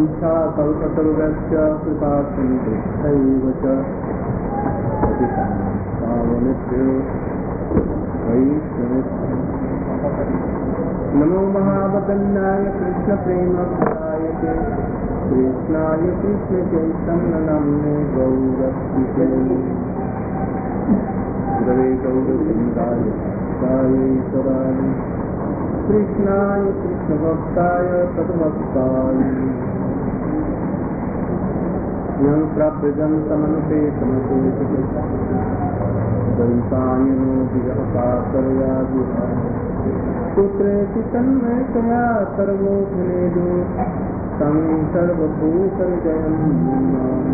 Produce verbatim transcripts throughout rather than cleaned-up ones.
वंशा कल्पतरुगस्य कृपा सिन्धुभ्यैव च पतितं पावनेभ्यो वैष्णवेभ्यो नमो महावदन्याय कृष्ण प्रेम प्रदायते कृष्णाय कृष्ण चैतन्य नाम्ने गौरक्षिते गुरवे गौरवृन्दाय ईश्वराय कृष्णाय कृष्णभक्ताय तद्भक्ताय यं प्राप्यजन्तमनुपेतमपेतकृता दैतायनो विरहकातरया विहाय पुत्रेति तन्मयतया सर्वोऽखिलेषु तं सर्वभूतविजयं नमामि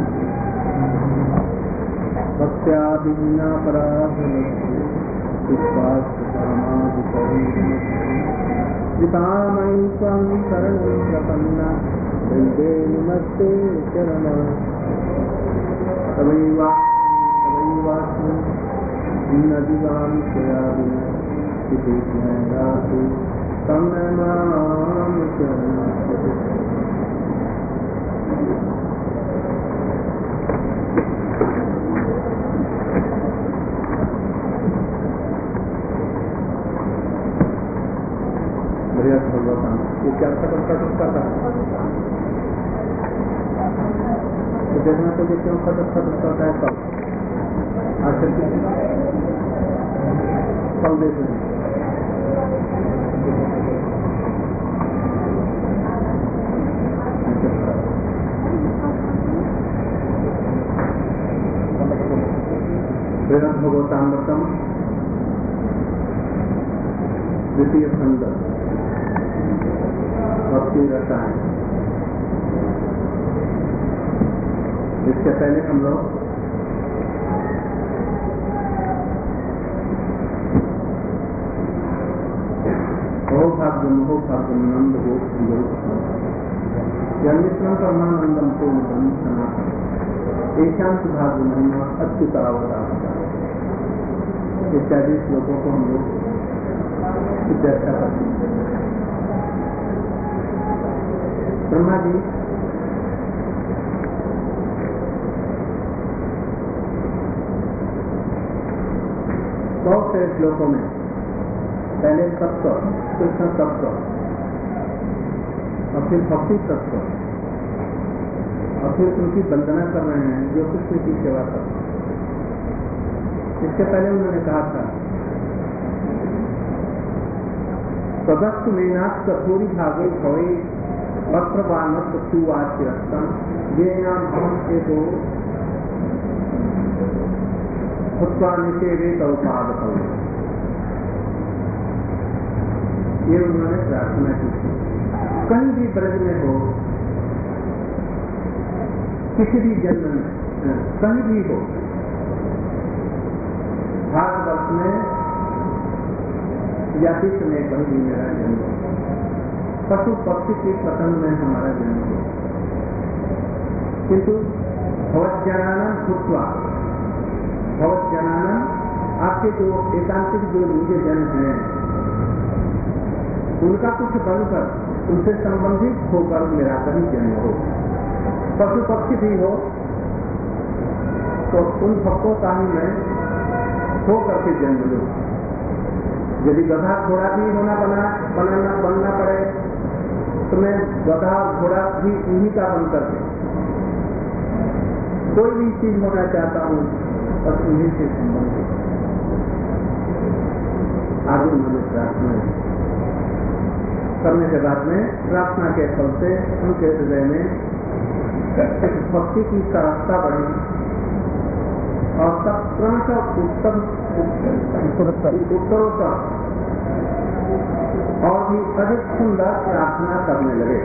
भक्त्या विना पराधनस्य पितामयी त्वं शरणं प्रपन्ना वन्दे नमस्ते चरणं तवैवास्मि दीनदिवां त्वया विना इति ज्ञानातु तं नमामि शरणं। ये क्या खत्म कर सकता था तो देखना तो क्यों खत्म खत्म करता है कब आखिर कल देख श्रीमद् भगवतामृतम द्वितीय खंड भक्ति रसायन। इसके पहले हम लोग भाग्य मोह भाग्य नंद हो जन्मिश्रम परमानंदम पूर्ण सनातन एकांत भाग्य महिमा अत्युतावतार इत्यादि श्लोकों को हम लोग व्याख्या करते हैं। ब्रह्मा जी बहुत से श्लोकों में पहले तत्व कृष्ण तत्व और फिर भक्ति तत्व और फिर उनकी वंदना कर रहे हैं जो कृष्ण की सेवा कर। इसके पहले उन्होंने कहा था सदस्तु मीनाथ कठोरी भागे भवे वस्त्रवानत सुवाच्यस्तम ये नाम हम एक खुत्वा निषेवे तौपाद ये उन्होंने प्रार्थना की थी। कहीं भी ब्रज में हो किसी भी जन्म में कहीं भी हो भारतवर्ष में या विश्व में कहीं भी मेरा जन्म हो पशु पक्षी की पतन में हमारा जन्म हो किंतु भवज्जनानम खुत्वा भवज्जनानम आपके जो एकांतिक जो निजी जन हैं उनका कुछ बनकर उनसे संबंधित होकर मेरा कभी जन्म हो। पशु पक्षी भी हो तो उन भक्तों का ही मैं हो करके जन्म लूं। यदि गधा घोड़ा भी होना बना बनाना बनना पड़े तो मैं गधा घोड़ा भी उन्हीं का बन करके कोई भी चीज होना चाहता हूँ बस उन्हीं से संबंधित आगे उन्होंने प्रार्थना करने के बाद में प्रार्थना के फल से उनके हृदय में भक्ति की सराहता बढ़ी और सब क्रमशः उत्तम उत्तरोत्तर और भी अधिक सुंदर प्रार्थना करने लगे।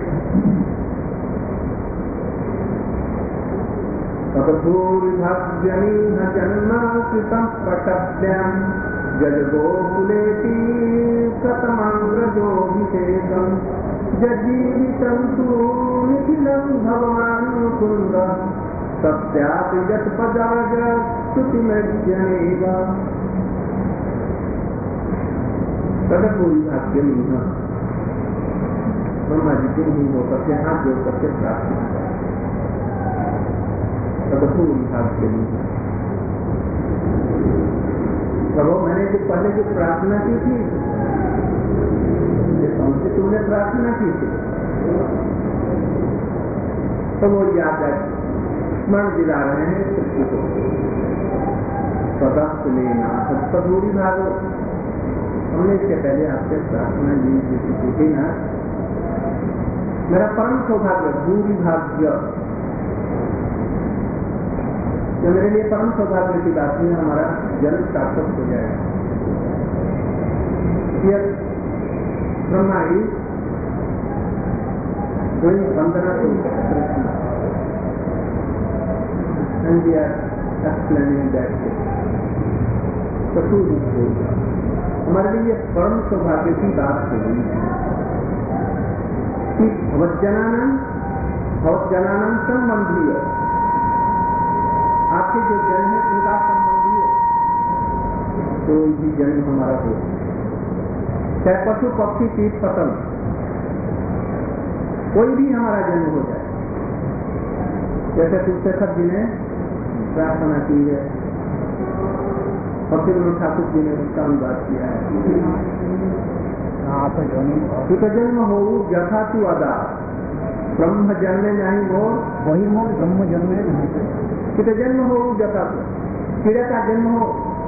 तदभूरिभाग्यमीह जन्म कृतं प्रकट्यं जजगोकुलेति प्रथमाग्रजोऽभिषेकं जजीवितं तु निखिलं भगवान् मुकुन्द सत्यापि यत्पदाज स्तुतिमज्जनेव तदभूरिभाग्यमीह ब्रह्मा जी के ही होकर के हाथ जोड़ करके प्रार्थना करें तदपूर्व विभाग के लिए। प्रभु मैंने जो पहले जो प्रार्थना की थी कौन सी तुमने प्रार्थना की थी, तो वो याद है स्मरण दिला रहे हैं पृथ्वी को सदस्त लेना सदूरी भागो। हमने इसके पहले आपसे प्रार्थना जी की थी ना, मेरा परम सौभाग्य दूरी भाग्य, जो मेरे लिए परम सौभाग्य की बात है, हमारा जन्म सार्थक हो जाएगा। ब्रह्मा ही वही वंदना को and we are explaining that चतुर्थ होगा। हमारे लिए परम सौभाग्य की बात हो गई कि भवज्जनानंद भवज्जनानंद संबंधी है, आपके जो जन्म है उनका संबंधी है, कोई भी जन्म हमारा हो, चाहे पशु पक्षी कीट पतंग कोई भी हमारा जन्म हो जाए। जैसे तुलसीधर जी ने प्रार्थना की है और फिर उन्होंने ठाकुर जी ने उसका अनुवाद किया है। तो जन्म हो यथा तू अदा ब्रह्म जन्मे नहीं हो वही हो ब्रह्म जन्मे नहीं, कित जन्म हो यथा तू कीड़े का जन्म हो,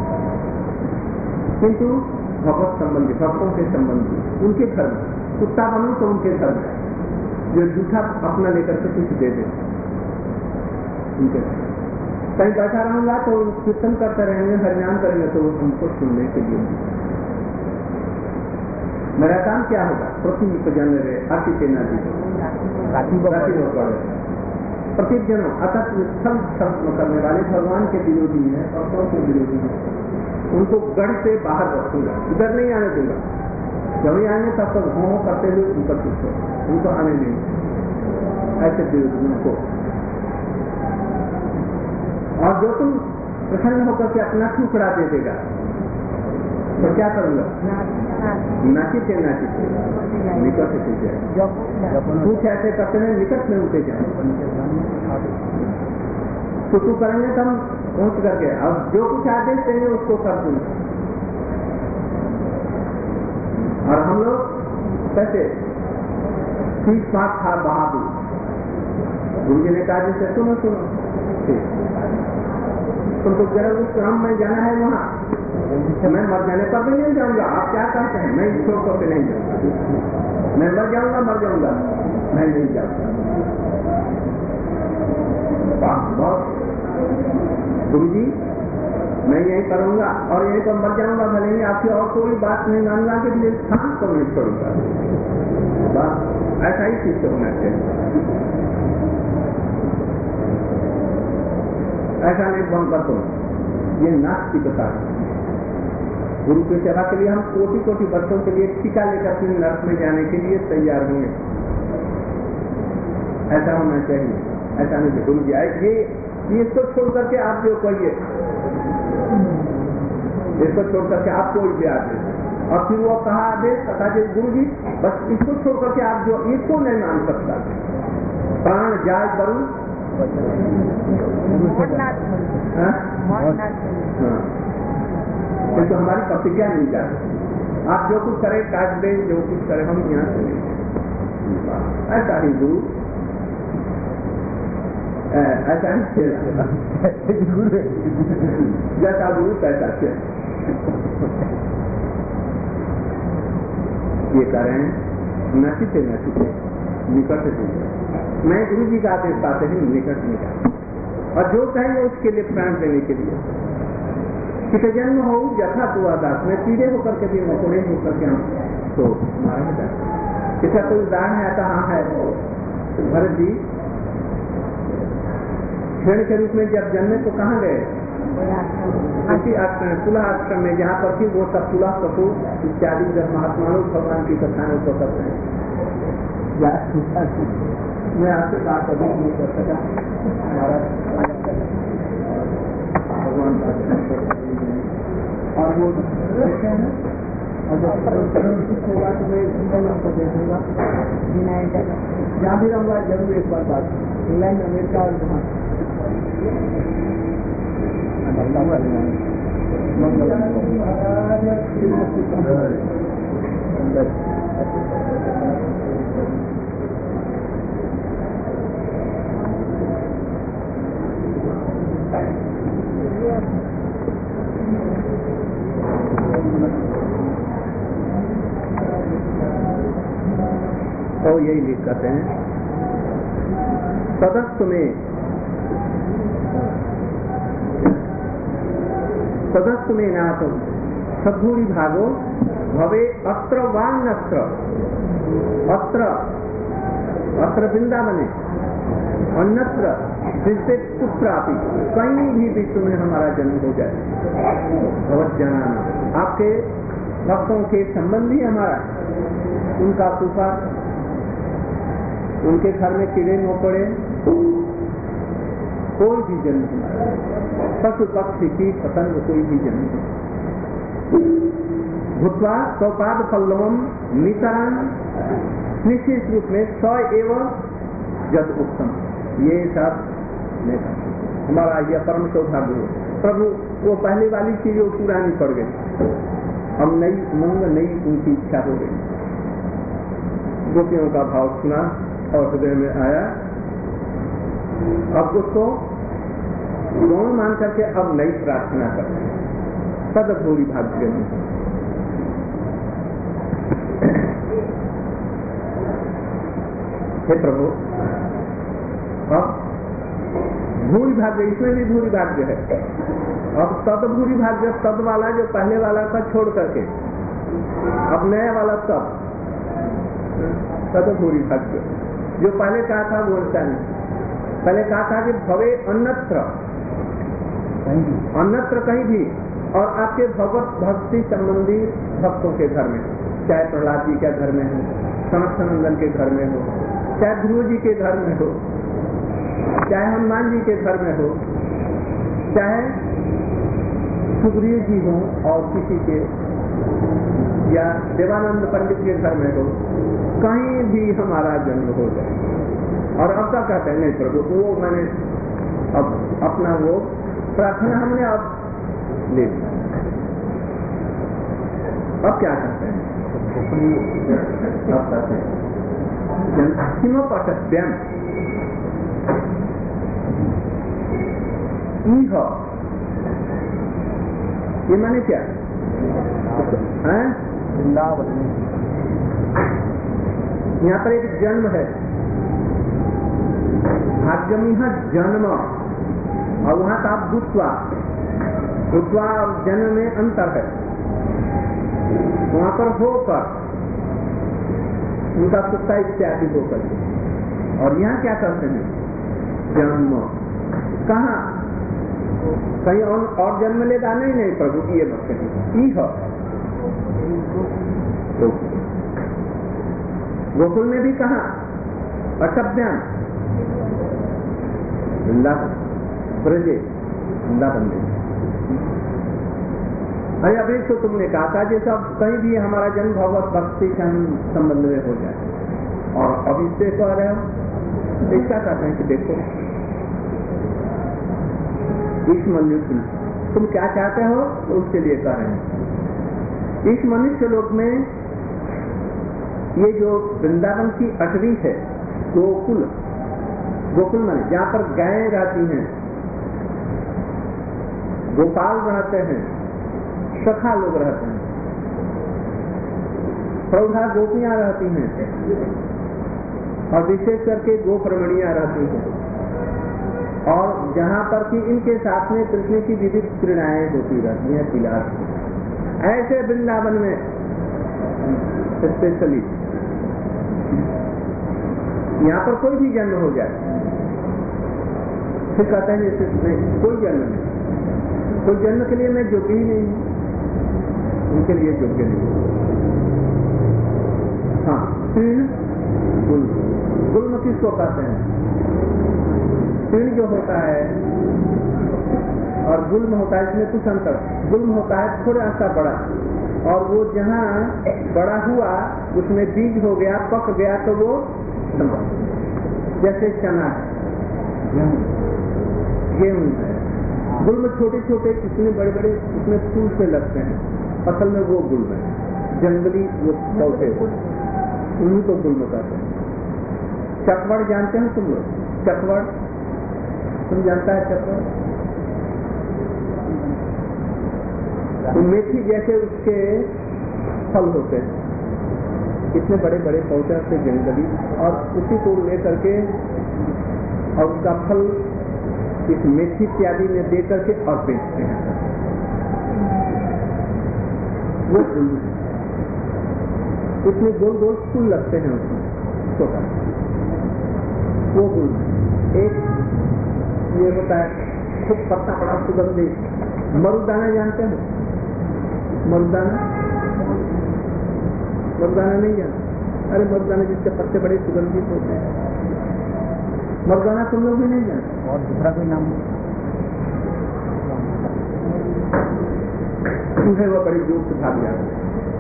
किंतु भगवत संबंधी भक्तों के संबंधी उनके घर में, कुत्ता बनू तो उनके घर में, जो झूठा अपना लेकर के कुछ दे दे उनके घर। कहीं बैठा रहूंगा तो कीर्तन करते रहेंगे, हरिनाम करेंगे तो हमको सुनने के लिए। मेरा काम क्या होगा, पृथ्वी को जन्म रहे अति सेना दी प्रत्येक जनों अतः स्थल खत्म करने वाले भगवान के विरोधी हैं और कौन के विरोधी हैं, उनको गढ़ से बाहर रखूंगा, इधर नहीं आने दूंगा। जब ही आने तब तक हो करते हुए उनका कुछ उनको आने नहीं, ऐसे विरोधियों को। और जो तुम प्रसन्न होकर के अपना टुकड़ा दे देगा तो क्या करूंगा, नाचिते नाचिते निकट से जाए, कुछ ऐसे करते हैं निकट में उठे जाए, तो तू करेंगे तो हम पहुंच करके अब जो कुछ आदेश देंगे उसको कर दूंगा। और हम लोग कैसे तीस पांच था बहादुर, गुरु जी ने कहा जैसे सुनो सुनो तुमको तो जरा उस क्रम में जाना है वहाँ, मैं मर जाने पर भी नहीं जाऊंगा। आप क्या कहते हैं, मैं छोड़ करके नहीं जाऊंगा, मैं मर जाऊंगा मर जाऊंगा मैं नहीं जाऊंगा। बहुत गुरु जी मैं यही करूंगा और यही पर मर जाऊंगा, भले ही आपकी और कोई बात नहीं मानूंगा कि मेरे स्थान को नहीं छोड़ूंगा। बस ऐसा ही चीज होना चाहिए, ऐसा नहीं बन कर दो। ये नास्तिकता है। गुरु की सेवा के लिए हम कोटि कोटि वर्षों के लिए टीका लेकर के नर्क में जाने के लिए तैयार हुए, ऐसा होना चाहिए। ऐसा नहीं गुरु जी आए ये इसको छोड़ करके आप जो कहिए, इसको छोड़ करके आप कोई भी आदेश, और फिर वो कहा आदेश कहा गुरु जी बस इसको छोड़ करके आप जो इसको नहीं मान सकता, प्राण जाए करूं तो हमारी प्रतिज्ञा नहीं जाती। आप जो कुछ करें काट दें, जो कुछ करें हम यहाँ से नहीं। ऐसा ही गुरु ऐसा ही खेल जैसा गुरु कैसा खेल ये करें नचिते नचिते निकट से। मैं गुरु जी का आदेश पाते हैं निकट में जाए, और जो कहेंगे उसके लिए प्राण देने के लिए। कित जन्म हो यथा दुआ दास, मैं पीड़े होकर के भी मकोड़े होकर के हम तो मारा जाता। इसका कोई उदाहरण है, कहाँ है तो भरत जी क्षण के रूप में जब जन्मे तो कहाँ गए, इसी आश्रम तुला आश्रम में, जहाँ पर कि वो सब तुला पशु इत्यादि जब महात्माओं भगवान की कथाएं को करते हैं। मैं आपसे बात अभी नहीं कर सका, हमारा भगवान और वो देखे हैं और जब कुछ होगा तो मैं इंटरनेट को देखूंगा, जहाँ भी रहूँगा जरूर एक बार बात, इंग्लैंड, अमेरिका और जहाँ तो यही लिख करते हैं, सदस्य में सदस्य में नाथ सद्भूरि भागो भवे अत्र वान्नत्र, अत्र अत्र वृंदावने, अन्यत्र विश्व कुत्रापि, कहीं भी विश्व में हमारा जन्म हो जाए, भगवत जनाना, आपके भक्तों के संबंधी हमारा, उनका पुकार, उनके घर में कीड़े मकोड़े, कोई भी जन्म हमारा, पशु पक्षी की पतंग कोई भी जन्म, भूतवा सौपाद पल्लवम नितरान, निश्चित रूप में सौ एवं जद उत्तम, ये सब हमारा यह परम सौभाग्य हो। प्रभु वो पहले वाली चीज वो पुरानी पड़ गई, अब नई उमंग, नई उनकी इच्छा हो गई। गोपियों का भाव सुना और हृदय में आया, अब उसको गौण मान करके अब नई प्रार्थना करते हैं, सद्भूरि भाग्य में। हे प्रभु, अब भूरि भाग्य, इसमें भी भूरि भाग्य है, अब सद्भूरि भाग्य, सद वाला जो पहले वाला का छोड़ करके अब नया वाला सद, सद्भूरि भाग्य, जो पहले कहा था वो ऐसा नहीं। पहले कहा था कि भवे अन्यत्र, अन्यत्र कहीं भी, और आपके भगवत भक्ति संबंधी भक्तों के घर में, चाहे प्रहलाद जी के घर में हो, सनत्सनंदन के घर में हो, चाहे ध्रुव जी के घर में हो, चाहे हनुमान जी के घर में हो, चाहे सुग्रीव जी हो और किसी के, या देवानंद पंडित के घर में हो, कहीं भी हमारा जन्म हो जाए। और अब तक कहते हैं नहीं प्रभु, वो मैंने अब अपना वो प्रार्थना हमने अब ले ली, अब क्या करते हैं, अब कहते हैं किमपठव्यम इह, ये माने क्या है? वृंदावन, यहाँ पर एक जन्म है, भाग्यमिह जन्म, और वहां का भूतवा, भूतवा और जन्म में अंतर है। वहां पर होकर, उनका कुत्ता इत्यादि होकर, और यहाँ क्या करते हैं? जन्म। कहाँ? कहीं और, और जन्म लेगा नहीं, नहीं प्रभु की ये मत कहिए। गोकुल में भी कहा अशब्दान, वृंदावन, ब्रजे, वृंदावन में। अरे अभी तो तुमने कहा था जैसे अब कहीं भी हमारा जन्म भगवत भक्ति संबंध में हो जाए, और अभी से कह रहे हो, देखा कहते हैं कि देखो इस मनुष्य, तुम क्या चाहते हो तो उसके लिए कह रहे हैं। इस मनुष्य लोक में ये जो वृंदावन की अटवी है, गोकुल, गोकुल माने जहाँ पर गायें रहती हैं, गोपाल रहते हैं, सखा लोग रहते हैं, प्रौढ़ा गोपियां रहती हैं, और विशेष करके गोप्रमणियां रहती हैं, और जहाँ पर कि इनके साथ में कृष्ण की विविध क्रीड़ाएं होती रहती हैं, विलास। ऐसे वृंदावन में स्पेशली यहाँ पर कोई भी जन्म हो जाए, फिर कहते हैं जैसे नहीं, कोई जन्म नहीं, कोई जन्म के लिए मैं योग्य ही नहीं, उनके लिए योग्य नहीं। हाँ, तीर्ण गुल्म, गुल्म किसको कहते हैं? तीर्ण जो होता है और गुल्म होता है, इसमें कुछ अंतर। गुल्म होता है थोड़ा सा बड़ा, और वो जहाँ बड़ा हुआ उसमें बीज हो गया, पक गया तो वो जैसे चना है, गेहूं है। गुल्म छोटे छोटे इतने बड़े बड़े उसमें फूल से लगते हैं, असल में वो गुल्म है, जंगली वो पौधे उन्हीं को गुल्म कहते हैं। चकवड़ जानते हो तुम लोग? चकवड़ तुम जानता है? चकवड़ तो मेथी जैसे उसके फल होते हैं, इतने बड़े बड़े पौधे से जंगली, और उसी को लेकर के और उसका फल इस मेथी इत्यादि में दे करके और बेचते हैं। वो उसमें गोल गोल फूल लगते हैं, उसमें छोटा वो फूल। एक ये होता है खूब पत्ता बड़ा सुगंधी, मरुदाना जानते हो? मरुदाना मरुदाना नहीं जानते? अरे मरुदाना जिसके पत्ते बड़े सुगंधित होते हैं, मरुदाना तुम लोग भी नहीं जानते? और दूसरा कोई नाम है? वो बड़ी जोर से भाग जाते।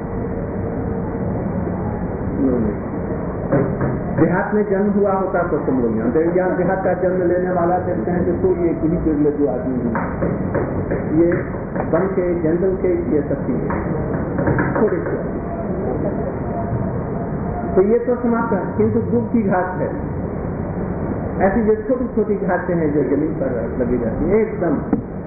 देहात में जन्म हुआ होता तो तुम लोग जानते हैं। यहाँ देहात का जन्म लेने वाला देखते हैं कि कोई एक ही बिरले जो आदमी है, ये वन के जंगल के ये सब चीजें थोड़े से। तो ये तो समाप्त है, किंतु दुख की घास है, ऐसी जो छोटी छोटी घासें हैं जो जमीन पर लगी रहती है, एकदम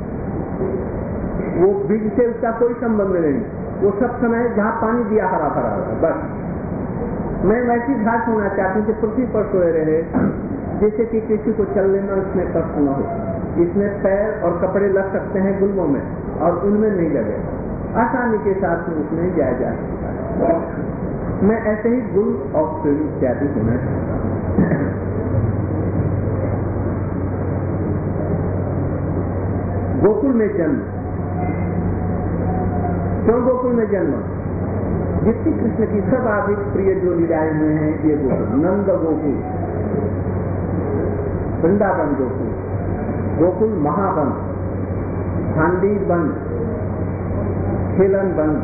वो बीज से उसका कोई संबंध नहीं, वो सब समय जहाँ पानी दिया हरा भरा है बस। मैं वैसी घास होना चाहती हूँ कि पृथ्वी पर सोए रहे, जैसे कि किसी को चलने में उसमें कष्ट न हो, इसमें पैर और कपड़े लग सकते हैं गुल्मों में और उनमें नहीं लगे, आसानी के साथ में उसमें जाया जा सकता है। मैं ऐसे ही गुल और पेड़ इत्यादि होना चाहता हूँ। गोकुल में जन्म, क्यों गोकुल में जन्म? जितनी कृष्ण की सर्वाधिक प्रिय जो लीलाएं हुए हैं ये गोकुल, नंद गोकुल, वृंदावन गोकुल, गोकुल महावन, भांडी वन, खेलन वन,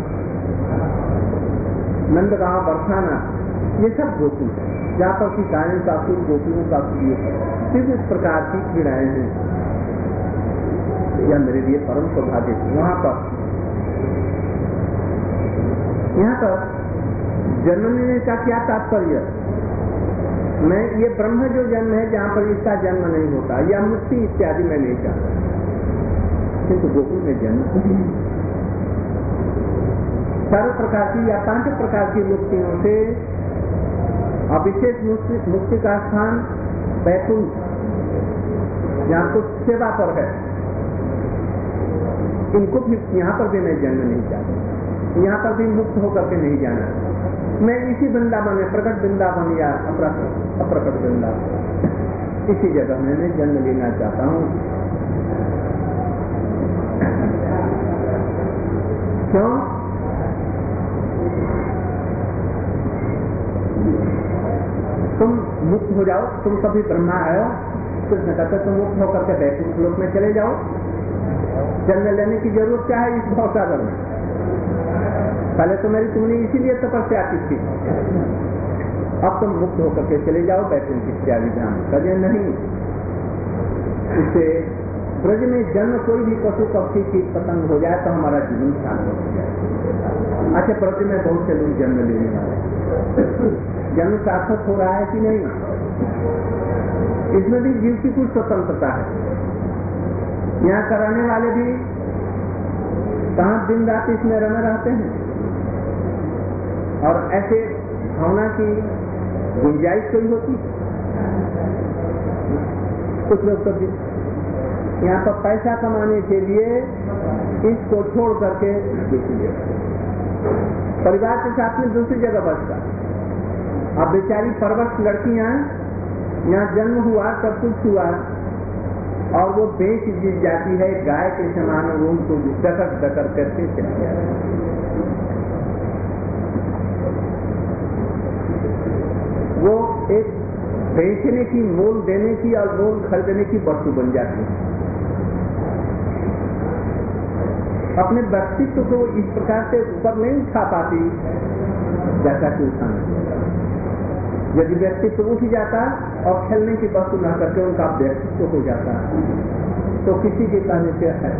नंदगांव बरसाना, ये सब गोकुल है जहाँ पर की गायों का कुल, गोकुलों का कुल, विभिन्न प्रकार की क्रीड़ाएं हैं। यह मेरे लिए परम सौभाग्य थी। वहां पर यहाँ पर जन्म लेने का क्या तात्पर्य? मैं ये ब्रह्म जो जन्म है जहाँ पर इसका जन्म नहीं होता, या मुक्ति इत्यादि मैं नहीं चाहता, किंतु गोकुल में जन्म सर्व प्रकार की या पांच प्रकार की मुक्तियों से अविशेष मुक्ति, मुक्ति का स्थान बैकुंठ, जहाँ कुछ सेवा पर है, इनको भी यहाँ पर भी मैं जन्म नहीं चाहता, यहाँ पर भी मुक्त होकर के नहीं जाना। मैं इसी वृंदावन में, प्रकट वृंदावन या अप्रकट वृंदावन, इसी जगह में मैं जन्म लेना चाहता हूँ। क्यों? तुम मुक्त हो जाओ, तुम कभी ब्रह्मा आयो, कृष्ण कहते तुम मुक्त होकर के वैकुंठ लोक में चले जाओ, जन्म लेने की जरूरत क्या है इस भवसागर में? पहले तो मेरी तुमने इसीलिए तपस्या की थी, अब तुम मुक्त होकर के चले जाओ वैकुंठ इत्यादि धाम। कहे नहीं, इससे ब्रज में जन्म कोई भी पशु पक्षी की पतंग हो जाए तो हमारा जीवन सार्थक हो जाए। अच्छा, ब्रज में बहुत से लोग जन्म लेने वाले, जन्म सार्थक हो रहा है कि नहीं? इसमें भी जीव की कुछ स्वतंत्रता है। यहाँ कराने वाले भी कहाँ दिन रात इसमें रमे रहते हैं, और ऐसे भावना की गुंजाइश कोई होती? कुछ लोग तो यहाँ पर पैसा कमाने के लिए इसको छोड़ करके दूसरी जगह, परिवार के साथ में दूसरी जगह बसता। अब बेचारी परवश लड़कियां, यहाँ जन्म हुआ, सब कुछ हुआ, और वो बेच जीत जाती है गाय के समान, उनको डकर डकर करके चली जाती है। वो एक बेचने की, मोल देने की और मोल खरीदने की वस्तु बन जाती है। अपने व्यक्तित्व को इस प्रकार से ऊपर नहीं उठा पाती जैसा कि उठाना। यदि व्यक्तित्व उठ जाता और खेलने की वस्तु न करके उनका व्यक्तित्व हो जाता तो किसी के कहने से ऐसा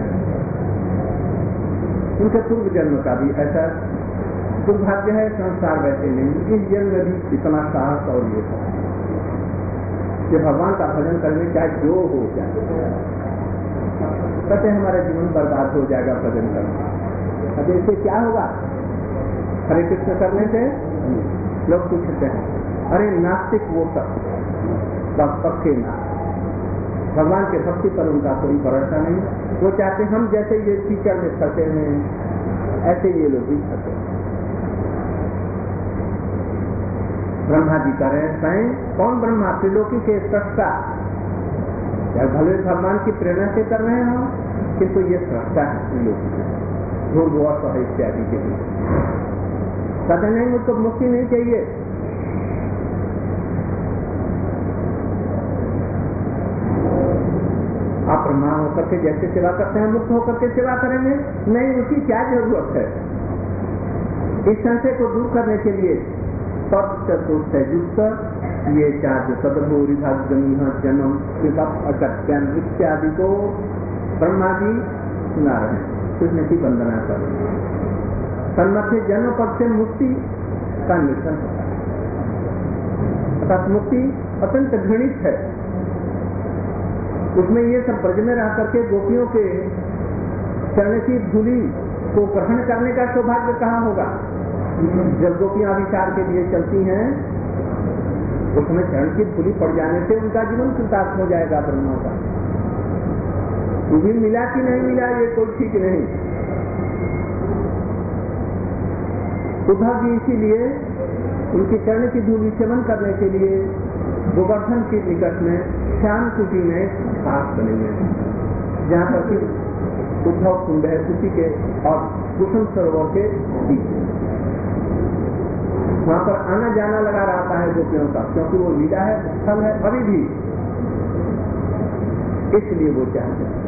उनके पूर्व जन्म का भी ऐसा दुर्भाग्य है। संसार वैसे नहीं, इस जन्म में भी इतना साहस और ये था कि भगवान का भजन करने चाहे जो हो जाए, कहते हमारा जीवन बर्बाद हो जाएगा भजन करना। अब इससे क्या होगा? हरे कृष्ण करने से लोग पूछते हैं, अरे नास्तिक वो सब बस पक्के ना, भगवान के भक्ति पर उनका कोई भरोसा नहीं। वो चाहते हम जैसे ये कीचड़ में फंसे हैं ऐसे ये लोग भी फंसे। ब्रह्मा जी कर रहे स्वयं, कौन ब्रह्मा? त्रिलोकी के सृष्टा, या भले भगवान की प्रेरणा से कर रहे हो, किंतु ये सृष्टा है त्रिलोकी, ध्रुव और इत्यादि के लिए। कहते नहीं मुझको मुक्ति नहीं चाहिए, आप ब्रह्मा होकर के जैसे सेवा करते हैं मुक्त होकर के सेवा करेंगे? नहीं, उसकी क्या जरूरत है? इस संशय को दूर करने के लिए तत्व युक्त ये चार जन्म इत्यादि को ब्रह्मा जी सुना रहे हैं, कृष्ण की वंदना कर रहे हैं। तन्मध्य जन्म पद से मुक्ति का निरीक्षण होता है, अर्थात मुक्ति अत्यंत घृणित है। उसमें ये सब ब्रज में रह करके गोपियों के चरण की धूलि को ग्रहण करने का सौभाग्य कहाँ होगा? जब गोपियां विचार के लिए चलती हैं उसमें चरण की धूलि पड़ जाने से उनका जीवन कृतार्थ हो जाएगा ब्रह्मा का। वो भी मिला कि नहीं मिला ये कोई ठीक नहीं। उद्धव जी इसीलिए उनकी चरण की धूलि सेवन करने के लिए गोवर्धन के निकट में श्याम कुटी में घास बने हुए हैं, जहाँ पर कि उद्धव कुंड है उसी के और कुसुम सरोवर के बीच। वहाँ पर आना जाना लगा रहता है गोपियों का, क्योंकि वो लीला है, स्थल है अभी भी, इसलिए वो चाहते हैं।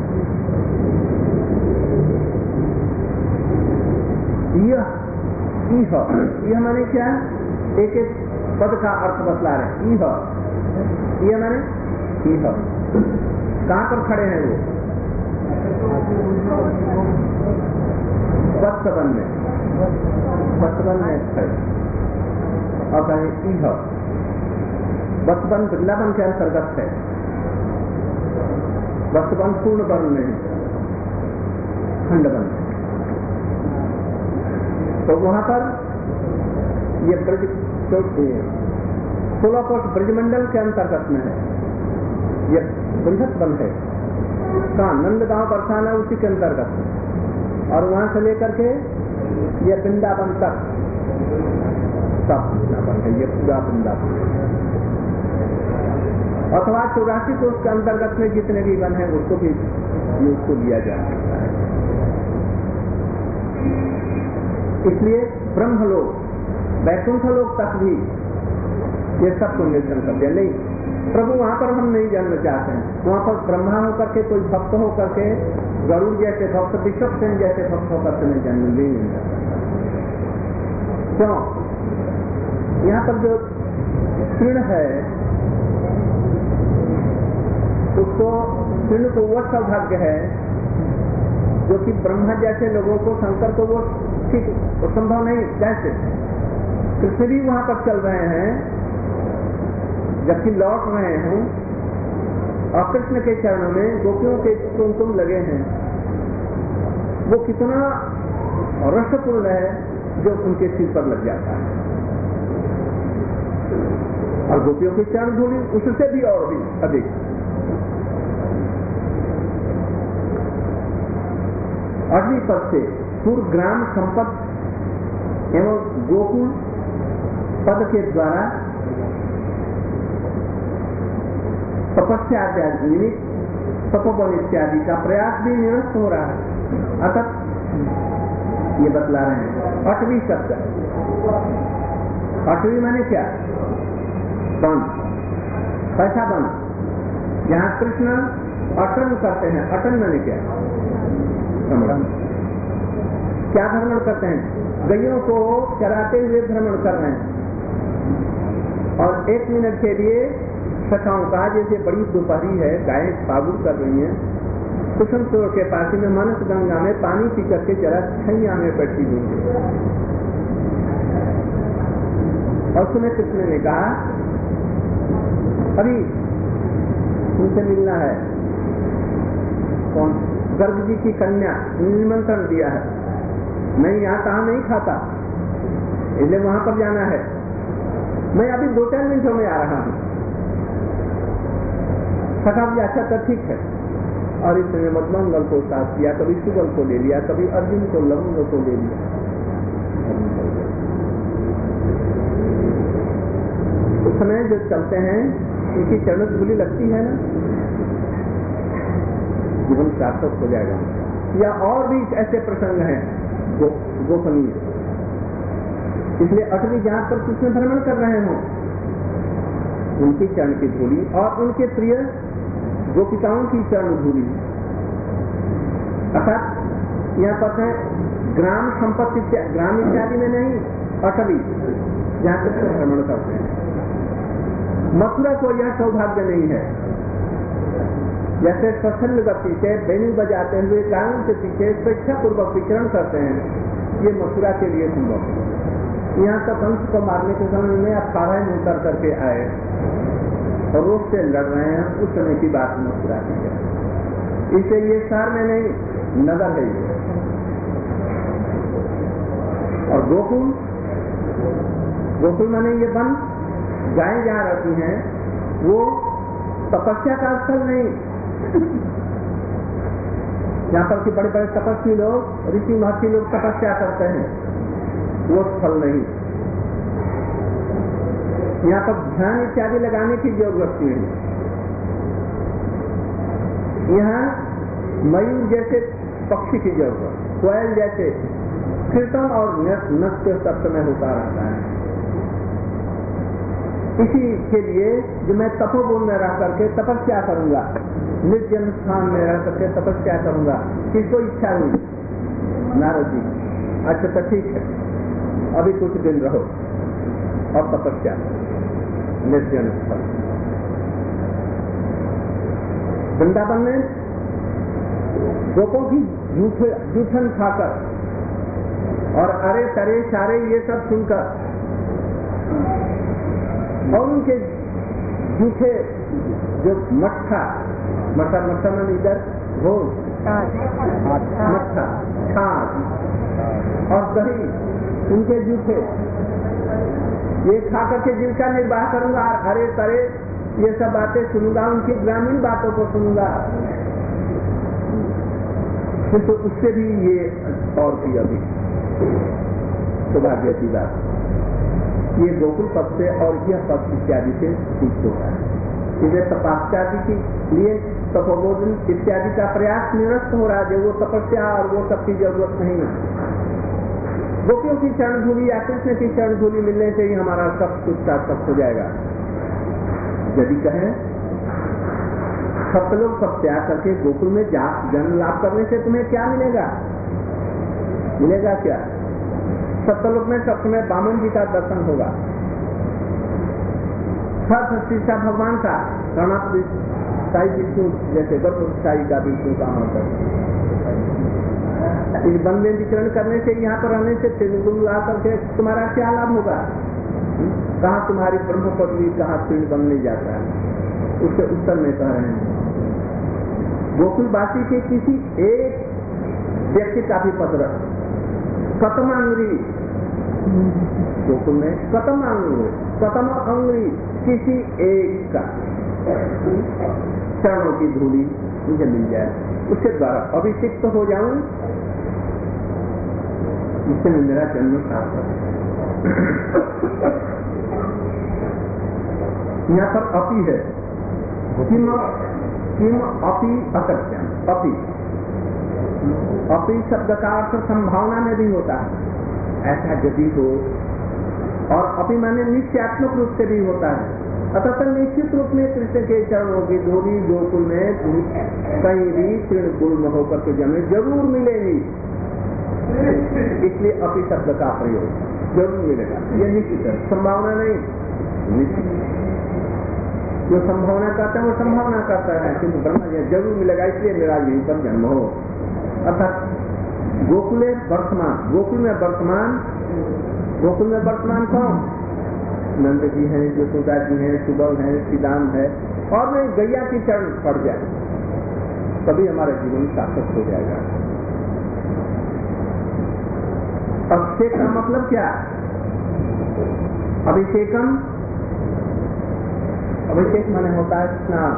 यह यह माने क्या? एक एक पद का अर्थ बतला रहे। यह यह माने यह कहाँ पर खड़े हैं वो? वत्सवन में, वत्सवन में खड़े और कहें इह। वत्सवन वृंदावन के अंतर्गत है, वत्सवन पूर्ण वर्ण में खंडवन है। तो वहां पर ये ब्रज सोलह कोट ब्रजमंडल के अंतर्गत में है, ये बृहत वन है। कहाँ? नंदगांव बरसाना उसी के अंतर्गत है, और वहां से लेकर के ये वृंदावन तक सब वृंदावन है, ये पूरा वृंदावन है। अथवा चौरासी को उसके अंतर्गत में जितने भी वन है उसको भी उसको लिया जा सकता है। इसलिए ब्रह्मलोक वैकुंठ लोक तक भी ये सब को निरीक्षण कर दिया। नहीं प्रभु वहां पर हम नहीं जानना चाहते हैं, वहां पर ब्रह्मा होकर के कोई भक्त होकर के गरुड़ जैसे भक्त, विश्वसेन जैसे भक्त होकर के नहीं जानने नहीं जा सकता। क्यों? यहाँ पर जो तृण है उसको तृण को वो सौभाग्य है जो कि ब्रह्मा जैसे लोगों को, शंकर को वो ठीक संभव नहीं। कैसे? कृष्ण भी वहां पर चल रहे हैं जबकि लौट रहे हैं, और कृष्ण के चरणों में गोपियों के कुमकुम लगे हैं। वो कितना रसपूर्ण है जो उनके सिर पर लग जाता है, और गोपियों की चरण धूलि उससे भी और भी अधिक। अगली पद से पूर्व ग्राम संपत्त एवं गोकुल पद के द्वारा तपस्या निमित्त तपोबल इत्यादि का प्रयास भी निरस्त हो रहा है। अतः ये बतला रहे हैं अटवी शब्द। अटवी माने क्या? वन। कैसा वन? जहाँ कृष्ण अटन करते हैं। अटन माने क्या? क्या भ्रमण करते हैं? गैयों को चराते हुए भ्रमण कर रहे हैं। और एक मिनट के लिए सखाओं का, जैसे बड़ी दोपहरी है, गायें फागुन कर रही हैं, कुसुम सरोवर के पास में मानस गंगा में पानी पी करके जरा छैया में बैठी हुई है। और सुने कृष्ण ने कहा, अभी उनसे मिलना है। कौन? गर्ग जी की कन्या निमंत्रण दिया है। नहीं, यहाँ कहा नहीं खाता, इसलिए वहां पर जाना है। मैं अभी दो चार मिनटों में आ रहा हूँ। सखा भी अच्छा तो ठीक है। और इसने मधुमंगल को साथ किया, कभी सुगल को ले लिया, कभी अर्जुन को लवंग को ले लिया। उस समय जो चलते हैं उनकी चरण धूली लगती है ना, जीवन सार्थक हो जाएगा। या और भी ऐसे प्रसंग हैं गो, गोपनीय, इसलिए अटवी जहां पर कृष्ण भ्रमण कर रहे हो उनकी चरण की धूली और उनके प्रिय गोपिकाओं की चरण धूली, अर्थात यहाँ पर है ग्राम संपत्ति, ग्राम इत्यादि में नहीं, अटवी जहाँ कृष्ण भ्रमण करते हैं। मथुरा को यह सौभाग्य नहीं है। जैसे स्वच्छंद गति से बेनी बजाते हुए गायों के पीछे स्वेच्छा पूर्वक विचरण करते हैं, ये मथुरा के लिए संभव है। यहाँ तक कंस को मारने के समय में अखाड़ा में उतर करके आए और रोज से लड़ रहे हैं, उस समय की बात मथुरा की है। इसे ये शहर में नहीं, नगर है ये। और गोकुल, गोकुल माने ये वन, गायें जहाँ रहती हैं वो तपस्या का स्थल नहीं। यहाँ पर कि बड़े बड़े तपस्वी लोग, ऋषि महर्षि लोग तपस्या करते हैं, वो स्थल नहीं। यहाँ पर ध्यान इत्यादि लगाने की जरूरत नहीं। यहाँ मयूर जैसे पक्षी की जरूरत, कोयल जैसे कीर्तन और नृत्य सब समय होता रहता है। इसी के लिए जो मैं तपोवन में रह करके तपस्या करूंगा, निर्जन स्थान में रह करके तपस्या करूंगा, किसको इच्छा हुई? नारद जी। अच्छा तो ठीक है, अभी कुछ दिन रहो और तपस्या निर्जन स्थल। वृंदावन में गोपों की जूठन खाकर और अरे तरे सारे ये सब सुनकर और उनके जूठे जो मट्ठा, मट्ठा मट्ठा में इधर घोल, मट्ठा, छाछ और दही, उनके जूठे ये खा करके जिनका निर्वाह करूंगा, अरे तरे ये सब बातें सुनूंगा, उनकी ग्रामीण बातों को सुनूंगा, तो उससे भी ये और भी अभी सौभाग्य की बात, ये गोकुल पद से और यह पद इत्यादि से ठीक होता है। इसलिए तपस्यादि के लिए तपोबोधन इत्यादि का प्रयास निरस्त हो रहा है, जो वो तपस्या और वो सब की जरूरत नहीं है। गोपियों की चरण धूली या कृष्ण की चरण धूली मिलने से ही हमारा सब कुछ सार्थक हो जाएगा। यदि कहें सब लोग सब त्याग करके गोकुल में जा जन्म लाभ करने से तुम्हें क्या मिलेगा? मिलेगा क्या? सप्तलोक में सब समय बामन जी का दर्शन होगा, हर सीता भगवान का प्रणव साई विष्णु जैसे गर्भ साई का विष्णु का मंत्र। इस वन में विचरण करने से, यहाँ पर रहने से त्रिगुण ला करके तुम्हारा क्या लाभ होगा? कहाँ तुम्हारी ब्रह्म पदवी, कहाँ तीर्ण बनने जाता है? उससे उत्तर में कह रहे हैं गोकुलवासी के किसी एक व्यक्ति का भी पत्र कतम अंगुरी, गोकुल में कतम अंगुरी, कतम अंगुरी किसी एक का चरणों की धूली मुझे मिल जाए, उसके द्वारा अभिषिक्त तो हो जाऊं, इससे मेरा जन्म सार्थक। यहाँ पर अपी है, किम किम अपी असत्यम, अपी अपी शब्द का अर्थ संभावना में भी होता है, ऐसा यदि हो, और अपी माने निश्चयात्मक रूप से भी होता है। अतः निश्चित रूप में कृष्ण के चरणों की धूली गोकुल में कहीं भी तीर्ण गुण होकर के जन्म जरूर मिलेगी। इसलिए अपी शब्द का प्रयोग जरूर मिलेगा, ये निश्चित है, संभावना नहीं, निश्चित। जो संभावना करता है वो संभावना करता है, किंतु ब्रह्म जी जरूर मिलेगा, इसलिए मेरा यहीं पर जन्म हो। अर्थात गोकुले वर्तमान, गोकुल में वर्तमान, गोकुल में वर्तमान कौन? नंद जी हैं, यशोदा जी हैं, सुबल हैं, श्रीदाम है, और मैं गैया की चरण पड़ जाए तभी हमारा जीवन सार्थक हो जाएगा। अभिषेक का मतलब क्या? अभिषेकम, अभिषेक माने होता है स्नान,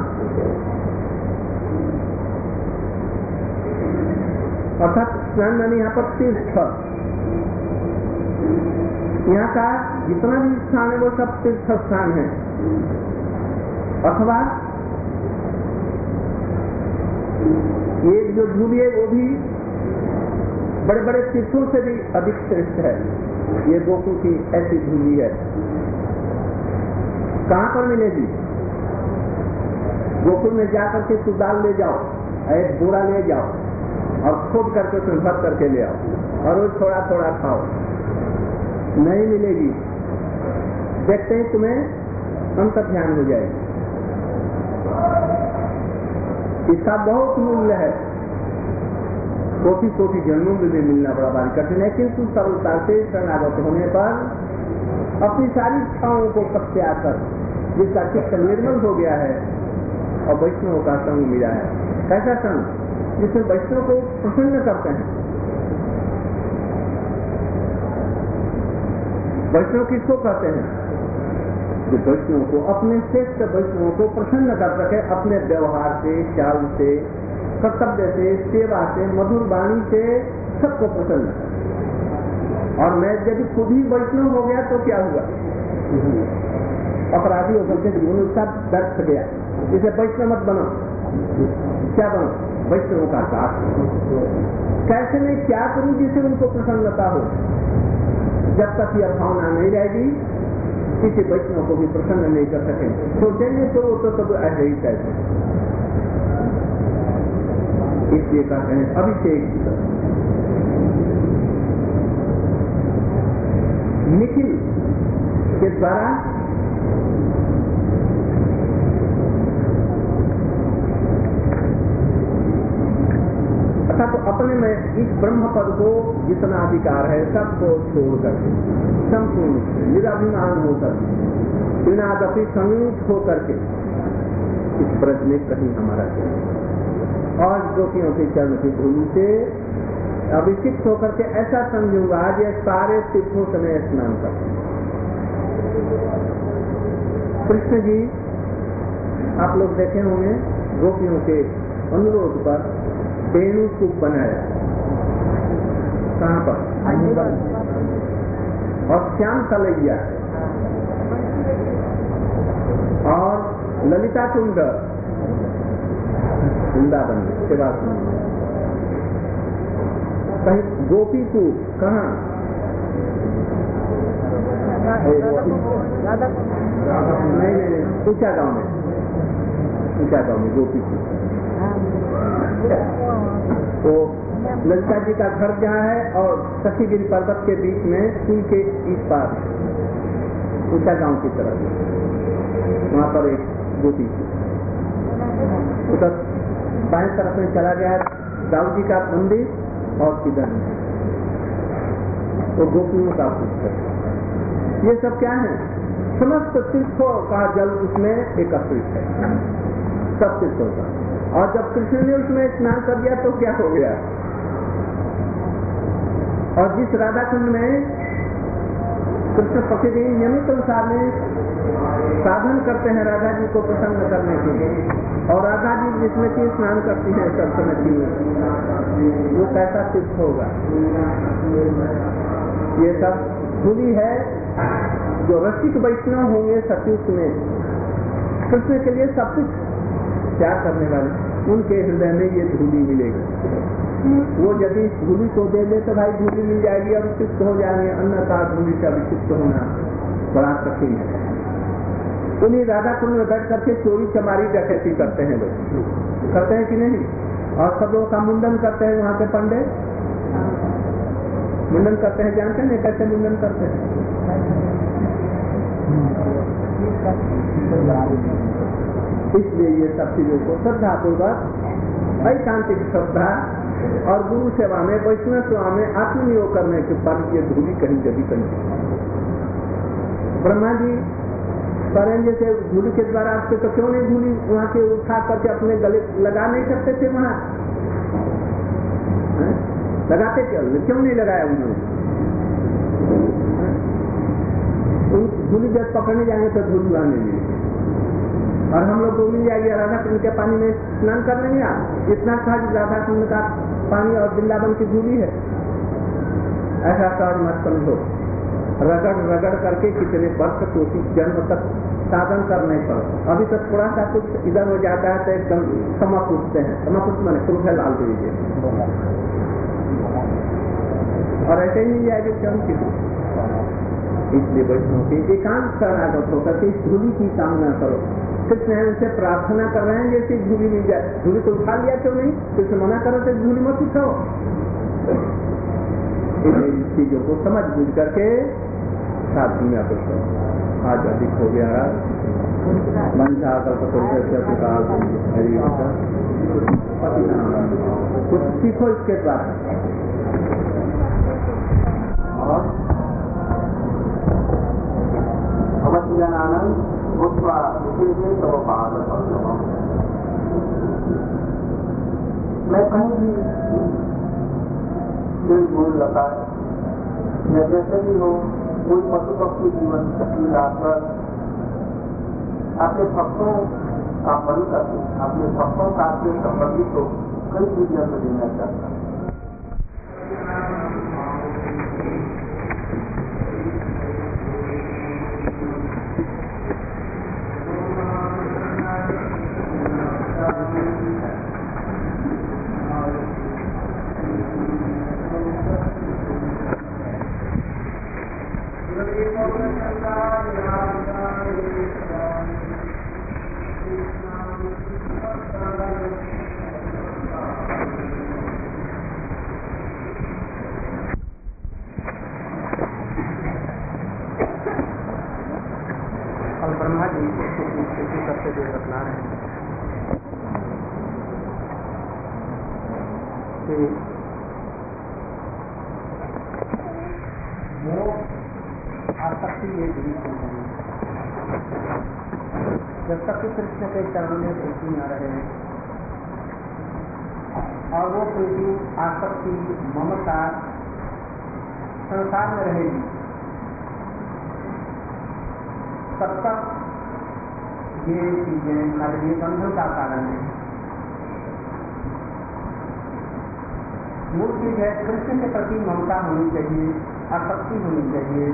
अर्थात स्नान माने यहाँ पर तीर्थ। यहाँ का जितना भी स्थान है वो सब तीर्थ स्थान है, अथवा ये जो धूली है वो भी बड़े बड़े तीर्थों से भी अधिक श्रेष्ठ है। ये गोकुल की ऐसी धूली है, कहाँ पर मिलेगी? गोकुल में जाकर के सुदाल ले जाओ, एक बोरा ले जाओ और खोद करके उसमें भर करके ले आओ और वो थोड़ा थोड़ा खाओ, नहीं मिलेगी। देखते हैं तुम्हें अंत ध्यान हो जाएगी। इसका बहुत मूल्य है, कोटि कोटि जन्मों में भी मिलना बड़ा भारी कठिन है, किंतु सरलता से शरणागत होने पर अपनी सारी इच्छाओं को त्याग कर जिसका चित्त निर्मल हो गया है और वैष्णव का संग मिला है। कैसा संग? जिसमें वैष्णव को प्रसन्न करते हैं। वैष्णव किसको कहते हैं? जो वैष्णव को, अपने श्रेष्ठ वैष्णव को प्रसन्न कर सके, अपने व्यवहार से, चाल से, कर्तव्य से, सेवा से, मधुर वाणी से सबको प्रसन्न कर। और मैं यदि खुद ही वैष्णव हो गया तो क्या हुआ? अपराधी होकर के जीवन उसका दर्द गया। इसे वैष्णव मत बनो, क्या बनो? वैष्णव का साथ। कैसे मैं क्या करूं जिससे उनको प्रसन्नता हो? जब तक यह भावना नहीं रहेगी किसी वैष्णव को भी प्रसन्न नहीं कर सके। सोचेंगे तो वो तो सब ऐसे ही कहते हैं। इसलिए कहते हैं अभिषेक निखिल के द्वारा अर्थात तो अपने में इस ब्रह्म पद को जितना अधिकार है सबको छोड़ करके संपूर्ण निराभिमान होकर बिना कभी संयुक्त होकर के इस ब्रज में कहीं हमारा चरण और गोपियों के चरण की धूलि से अभिषिक्त होकर के ऐसा समझूंगा ये सारे तीर्थों से मैं स्नान करता हूं। कृष्ण जी आप लोग देखे होंगे गोपियों के अनुरोध पर बेणु कूप बनाया, कहाँ पर? और श्याम तलैया और ललिता कुंड वृंदावन सेवा कहीं गोपी कूप कहाँ? नहीं नहीं ऊंचा गांव में, ऊंचा गांव में गोपी कूप। तो ललिता जी का घर जहाँ है और सखीगिरी पर्वत के बीच में पुल के इस पार ऊंचा गांव की तरफ वहाँ पर एक गोपी उधर बाएं तरफ में चला गया दाऊ जी का मंदिर और किधर वो गोपियों का पुस्तक। ये सब क्या है? समस्त तीर्थों का जल उसमें एकत्रित है, सब तीर्थों का। और जब कृष्ण ने उसमें स्नान कर दिया तो क्या हो गया? और जिस राधा कुंड में कृष्ण प्रतिदिन नियमित अनुसार में साधन करते हैं राधा जी को प्रसन्न करने के लिए, और राधा जी जिसमें की स्नान करती हैं सब समय में, वो कैसा तीर्थ होगा? ये सब धूली है। जो रसिक वैष्णव होंगे सत्युग में कृष्ण के लिए सब कुछ त्याग करने वाले, उनके हृदय में ये धूली मिलेगी। वो यदि धूली को दे दे तो भाई धूली मिल जाएगी और चित्त हो जाएंगे, अन्यथा धूली का विचित्त होना बड़ा कठिन है। उन्हीं राधा कुंड में बैठ करके चोरी चमारी डकैती करते हैं लोग, करते हैं कि नहीं? और सब लोगों का मुंडन करते हैं वहां के पंडित, मुंडन करते हैं, जानते हैं कैसे मुंडन करते हैं? इसलिए ये सब चीजों को श्रद्धा पूर्वक ऐकांतिक श्रद्धा और गुरु सेवा में, वैष्णव सेवा में आत्मनियोग करने के पर ये धूली कहीं जभी कहीं। ब्रह्मा जी करेंगे से धूली के द्वारा आपके तो क्यों नहीं धूली वहां से उठा करके अपने गले लगा नहीं सकते थे? वहां लगाते क्यों क्यों नहीं लगाया उन्होंने? धूली जब पकड़ने जाएंगे तो धूली वहां नहीं मिलेगी। और हम लोग डूबी जाएगी राधा कुंड के पानी में स्नान कर लेंगे। आप इतना सहज राधा कुंड का पानी और वृंदावन की धूली है, ऐसा सहज मत समझो। रगड़ रगड़ करके कितने वर्ष कोशिश जन्म तक साधन करने पर अभी तक थोड़ा सा कुछ इधर हो जाता है तो एकदम क्षमा पूछते हैं। क्षमा पूछ मैंने क्रूर डाल दीजिए और ऐसे ही नहीं जाएगी क्षण की। इसलिए वैष्णव के एकांत शरणागत होकर के इस धूली की कामना करो। कृष्ण है उनसे प्रार्थना कर रहे हैं जैसे धूली मिल जाए। धूली तो उठा लिया क्यों नहीं? कृष्ण मना करो तो धूली मत उठाओ। इन चीजों को समझ बूझ करके साथ में करो। आज अधिक हो गया मंशा कुछ सीखो इसके बाद। अवज्ञानंद मैं कहीं भी दिल बोल लगा या जैसे भी हो कोई पशु पक्षी जीवन लाकर अपने भक्तों का बल करके अपने भक्तों का अपने संबंधित को कई भी जन्म देना चाहता है। ब्रह्मा जी स्थिति करते हुए बतला रहे हैं कि मोह आसक्ति ये बुरी चीज है। जब तक कृष्ण के चरणों में प्रीति न रहे और वो प्रीति आसक्ति ममता संसार में रहेगी तब तक ये चीजें हमारे लिए बंधन का कारण है। मूल चीज है कृष्ण के प्रति ममता होनी चाहिए, आसक्ति होनी चाहिए,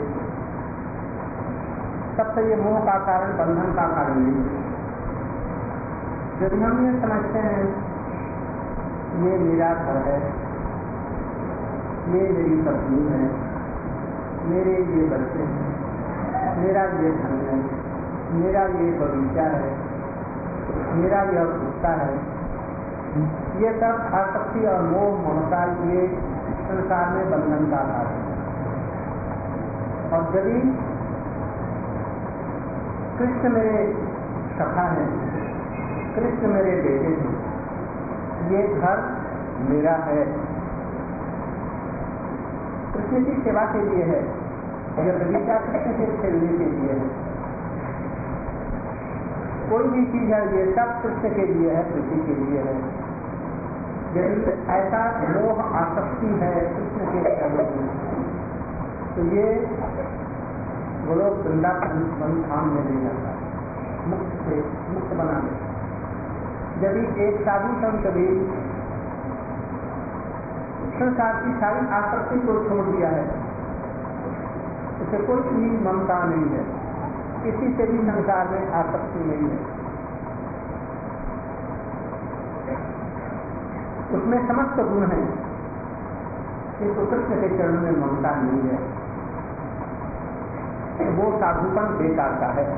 तब से ये मोह का कारण बंधन का कारण नहीं है। यदि हम ये समझते हैं ये मेरा घर है, ये मेरी पत्नी है, मेरे ये बच्चे हैं, मेरा ये धन है, मेरा ये बगीचा है, मेरा यह कुत्ता है, ये सब आसक्ति और मोह ममता ये संसार में बंधन का कारण है। और यदि कृष्ण मेरे सखा है, कृष्ण मेरे बेटे हैं, ये घर मेरा है, कृष्ण की सेवा के लिए है, यह बगीचा कृष्ण के खेलने के लिए है, कोई भी चीज है ये सब कृष्ण के लिए है, प्रीति के लिए है। यदि ऐसा मोह आसक्ति है कृष्ण के चरणों में तो ये गोलोक वृंदावन धाम में ले जाता है, मुक्त से मुक्त बनाने। यदि एक साधु संत भी संसार की सारी आसक्ति को छोड़ दिया है, उसे कोई भी ममता नहीं है, किसी से भी संसार में आसक्ति नहीं है, उसमें समस्त गुण है, किंतु कृष्ण के चरणों में ममता नहीं है, तो वो साधुपन बेकार का है,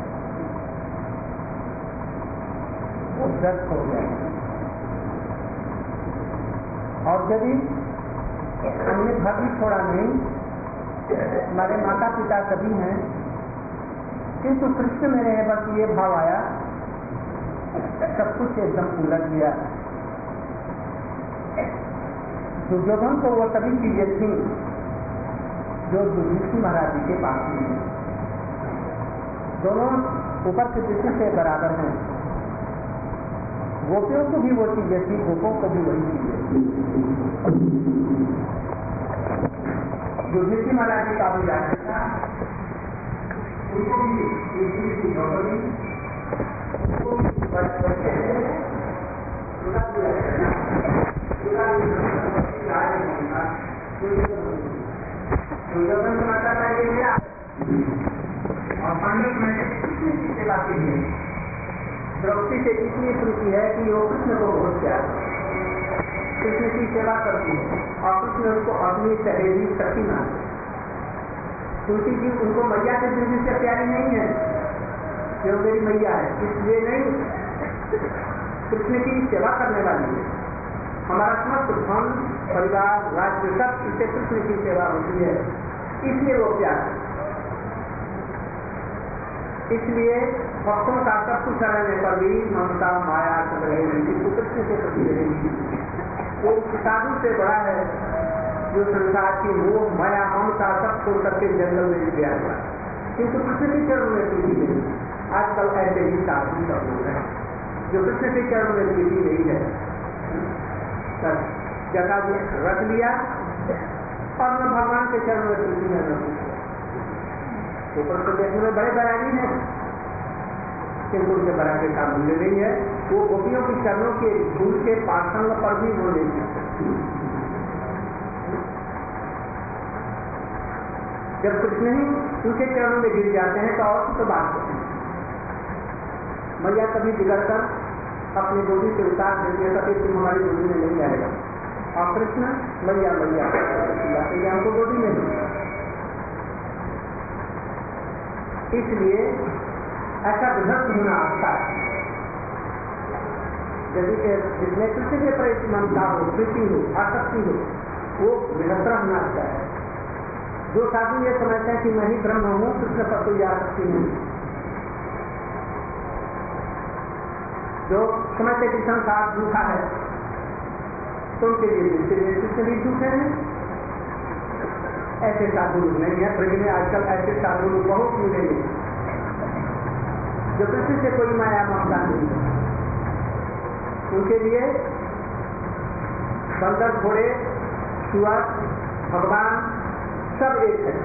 वो व्यर्थ हो गया। और यदि हमने घर भी छोड़ा नहीं, हमारे माता पिता सभी हैं, किंतु कृष्ण में रहे बस ये भाव आया, सब कुछ एकदम उलट गया। दुर्योधन को वो सभी चीजें थी जो युधिष्ठिर महाराज जी के पास थी। दोनों ऊपर की दृष्टि से बराबर हैं। गोपियों को भी वो चीजें थी, गोपों को भी वही चीजें थी। युधिष्ठिर महाराज जी का भी राज्य था, उनको भी युधिष्ठिर की नौकरी, उनको भी बच्चे दुर्योधन माता का ये लिया और पांडव में कृष्ण की सेवा के लिए द्रौपदी से इतनी प्रीति है कि वो कृष्ण को बहुत प्यार, कृष्ण की सेवा करती है और कृष्ण उसको अपनी सहेली शक्ति मानते। तुलसी जी उनको मैया के दृष्टि से प्यारी नहीं है, जो मेरी मैया है, इसलिए नहीं, कृष्ण की सेवा करने वाली है। हमारा समस्त धन परिवार राज्य सब इससे कृष्ण की सेवा होती है, इसलिए वो प्यार है। इसलिए भक्तों का सब कुछ रहने पर भी ममता माया सब रहेगी, कृष्ण के प्रति रहेगी। वो साधु से बड़ा है जो संसार की मोह माया ममता सब छोड़ करके जंगल में गया हुआ, किंतु कृष्ण के चरण में प्रीति नहीं। आजकल ऐसे ही साधु सब लोग हैं जो कृष्ण के चरण में प्रीति नहीं है, जगह भी रख लिया और न भगवान के चरण में प्रीति है न कुछ। ऊपर तो देखने में बड़े बरागी हैं, किंतु उनके बरागे का मूल्य नहीं है। वो गोपियों की चरणों के धूल के पाषाण पर भी वो नहीं सकते। जब कृष्ण ही उनके चरणों में गिर जाते हैं तो और तो बात है। मैया कभी बिगड़ कर अपनी गोदी से उतार देती है, कभी तुम हमारी गोदी में नहीं आएगा, और कृष्ण मैया मैया मैया हमको गोदी में नहीं। इसलिए ऐसा विभक्त होना अच्छा है। यदि जिसमें कृष्ण के प्रति ममता हो, प्रीति हो, आसक्ति हो, वो विभक्त होना अच्छा है। जो साधु ये समझते हैं कि मैं ही ब्रह्म हूँ, कृष्ण पर कोई आसक्ति नहीं, जो समझते कि संसार झूठा है, तो उनके लिए कृष्ण भी झूठे हैं। ऐसे साधु लोग नहीं है ब्रज में। आजकल ऐसे साधु लोग बहुत मिलेंगे जो कृष्ण से कोई माया ममता नहीं है। उनके लिए बंदर, घोड़े, सुअर, भगवान सब एक है,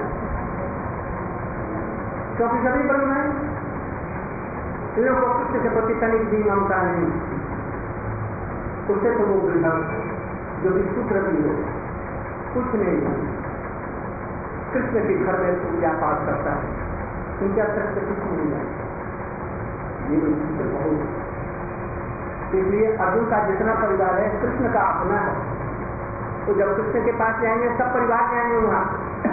क्योंकि सभी ब्रह्म है। इन लोगों को कृष्ण के प्रति तनिक भी ममता नहीं। उससे तो वो गृहस्थ जो भी सूत्र भी हो, कुछ नहीं, कृष्ण के घर में पूजा पाठ करता है, उनके अंतर से कुछ नहीं है। ये बहुत, इसलिए अर्जुन का जितना परिवार है कृष्ण का अपना है। तो जब कृष्ण के पास जाएंगे सब परिवार जाएंगे वहां।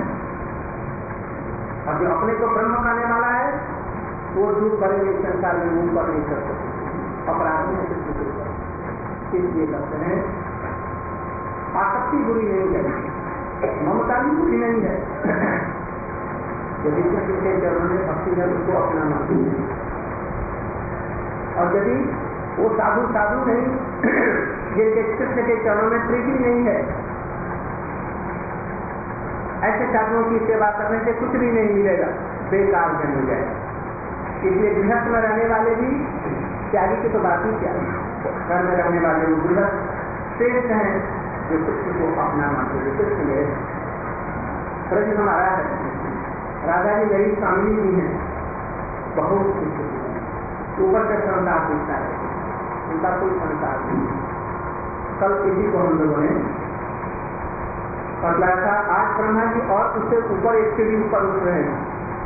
अब जो अपने को ब्रह्म खाने वाला है वो दूर भरेंगे संसार में, मुंह पर नहीं कर सकते, अपराध में कृष्ण के। इसलिए कहते हैं आसक्ति बुरी नहीं है, ममता भी बुरी नहीं है। यदि कृष्ण के चरणों में भक्ति है उसको अपना मानती है, और यदि वो साधु साधु नहीं जिनके कृष्ण के चरणों में प्रीति नहीं है, ऐसे साधुओं की सेवा करने से कुछ भी नहीं मिलेगा, बेकार में मिल जाएगा। इसलिए गृहस्थ में रहने वाले भी, त्यागी की तो बात ही क्या, घर में रहने वाले वो गृहस्थ श्रेष्ठ हैं जो कृष्ण को अपना मानते हैं। कृष्ण मेरे ब्रज हमारा है, राधा जी मेरी स्वामी भी है, बहुत कुछ ऊपर का संसार दिखता है, उनका कोई संसार नहीं। कल किसी को हम लोगों ने बतलाया था, आज ब्रह्मा जी और उससे ऊपर एक सीढ़ी ऊपर उठ रहे हैं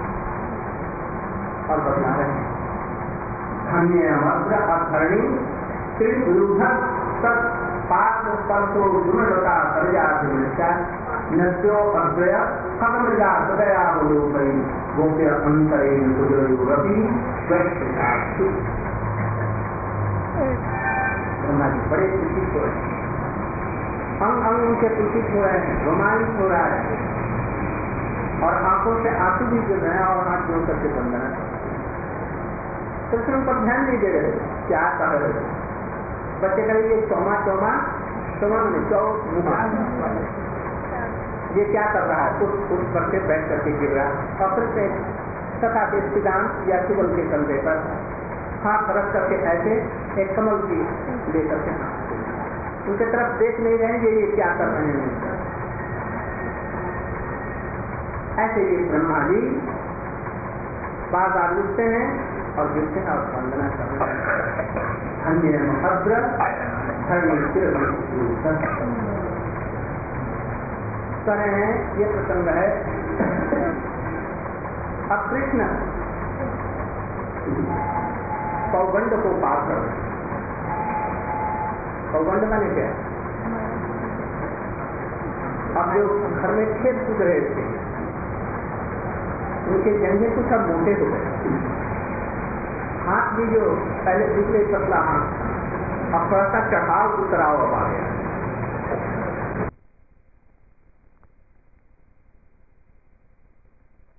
और बता रहे हैं धन्य वज्र अधरणी श्री विरुद्ध तत् पाद स्पर्शो गुणलता सर्जा नस्यो अद्वय खगमृगा सदया लोकई गोप्य अंतरेण सुदरपी वैश्यु। ब्रह्मा जी बड़े खुशी को अंग अंग उनके पुलकित हो रहे हैं, रोमांच हो रहा है और आंखों से आंसू भी गिर रहे हैं और हाथ जोड़ करके बंधना है। कृष्ण उन पर ध्यान नहीं दे रहे, क्या कह रहे। बच्चे कहेंगे चौमा चौमा चौमा में चौ ये क्या कर रहा है, उस उस पर से बैठ करके गिर रहा है और फिर से तथा के सिद्धांत या सुबल के कंधे पर हाथ रख करके ऐसे एक कमल की लेकर के हाथ उनके तरफ देख नहीं रहेंगे ये क्या कर रहे हैं। ऐसे ये ब्रह्मा जी बार बार उठते हैं और गिरते हैं और वंदना करते हैं। धन्य भद्र धन्य कहे हैं ये प्रसंग है। अब कृष्ण पौगंड को पार कर, पौगंड माने क्या? अब जो घर में खेत कूद रहे थे उनके जंघे कुछ अब मोटे हो गए, हाथ भी जो पहले दूसरे पतला हाथ अब थोड़ा सा चढ़ाव उतराव अब आ गया।